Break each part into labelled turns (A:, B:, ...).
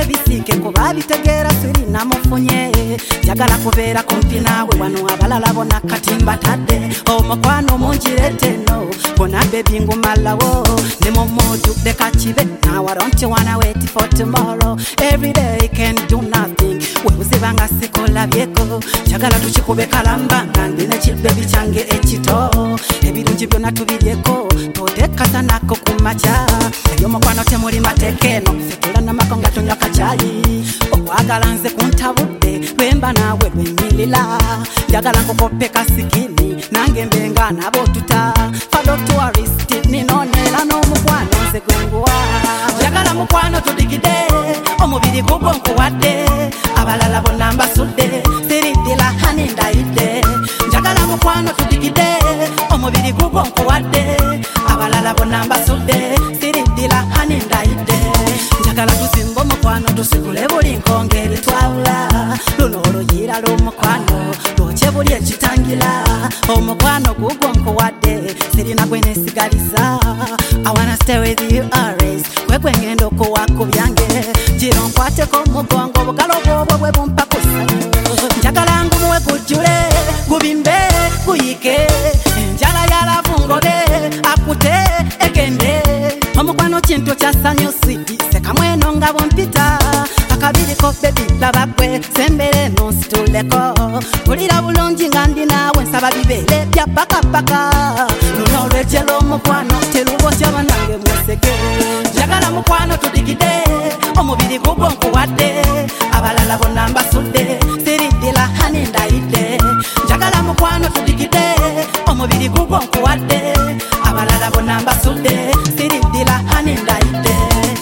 A: bisike kuba bitegeera siri namufunye njagala kubeera kumpi naawe wano abalala bona katimba tadde omukwano munjirete no bona bebi ngumalawo ne mu modu deka kibe now I don't wanna wait for tomorrow every day can do nothing webuzibanga sikolabyeko njagala tukikube kalamba nga ndine kibebi kyange ekito ebirungi byonna tubiryeko totekazanako kumaca eyo mukwano temuli matekeno fetula namako nga tonywa kacayi okwagala nze kuntabudde lwemba nawe lwenyilira njagala nkukope kasikini nange mbenga nabo tuta fado tourist ninonera n'omukwano nze gwenguwa njagala mukwano tudigide omubiri gugwo nkuwadde abalala bonna mbasudde siriddira hani ndayidde njagala mukwano tudigide omubiri gugwo nkuwadde abalala bonna mbasudde siriddira hani ndayidde njagala tuzimba omukwano tusigule buli nkongeri twawula luno oluyira lw'omukwano lwokye buli ekitangira omukwano gugwo nkuwadde sirina gwe nesigaliza I wanna stay with you always kwegwe ngendo kuwako byange jiro nkwateko mugongo bugalo bwobwo bwe bumpakusa njagala ngumuwe gujjule gubimbe guyike enjala yalavungode akute egende omukwano kintu kyasanyu switi sekamweno nga bompita akabiriko bebi labakwe sembere nonsituleko kulira bulungi nga ndi naawe nsaba bibeere bya pakapaka luno olwejjera omukwano terubotya banange mweseke njagala mukwano tudigide omubiri gugwo nkuwadde abalala bonna mbasudde siriddira hani ndayidde njagala mukwano tudigide omubiri gugwo nkuwadde abalala bonna mbasudde siriddira hani ndayidde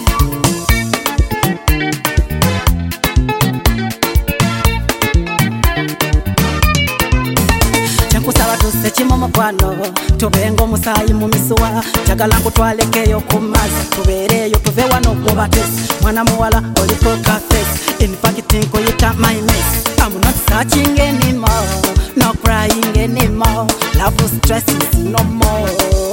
A: kyenkusaba tusekimo mukwano tubenga omusaayi mu misuwa njagala nkutwalekeyo ku mazzi tubeereyo tuve wano kubatesi mwana muwala oliko kafesi infacti nkuyita my mess I'm not searching anymore no crying anymore love stresses no more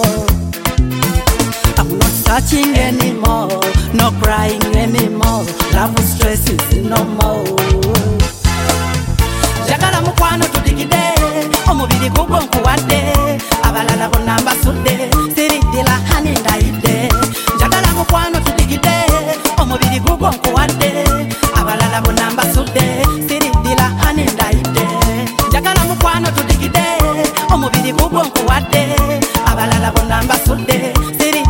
A: I'm not searching anymore no crying anymore love stresses no more njagala mukwano tudigide omubiri gugwo nkuwadde abalala bonna mbasudde siriddira hani ndayidde njagala mukwano tudigide omubiri gugwo nkuwadde abalala bonna mbasudde siriddira hani ndayidde njagala mukwano tudigide omubiri gugwo nkuwadde abalala bonna mbasudde